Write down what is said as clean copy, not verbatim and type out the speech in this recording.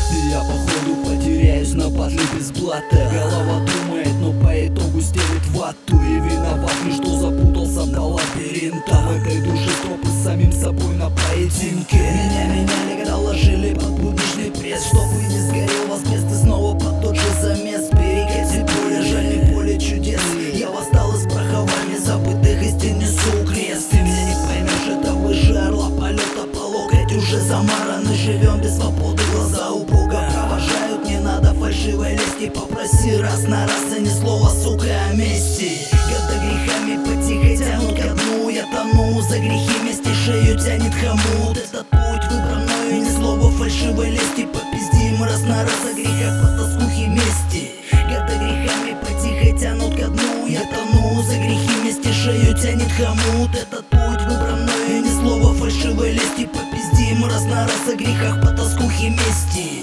И я походу потеряюсь на батле без блата. Голова думает, но по итогу стелит вату. И виноват не что запутался по лабиринтам. В этой душе тропы с самим собой на поединке. Меня меняли, когда ложили под будничный пресс, чтобы не сгорел вас мест и снова под тот же замес. Перекати поле, жаль не поле чудес. Я восстал из прахования забытых истин, несу крест. Ты меня не поймешь, это выше орла, полета по локоть. Уже замараны, живем без свободы, глаза у Бога провожают. Не надо фальшивой лести, попроси раз на раз, и ни слова, сука, о мести. Года грехами потихо тянут ко дну. Я тону, за грехи вместе шею тянет хомут. Этот путь выбран мною, ни слова фальшивой лести. Попиздим раз на раз о грехах, по тоскухе мести. Года грехами потихо тянут ко дну. Я тону, за грехи вместе шею тянет хомут. Этот путь выбран мною, ни слова фальшивой лести. Попиздим раз на раз о грехах, по тоскухе мести.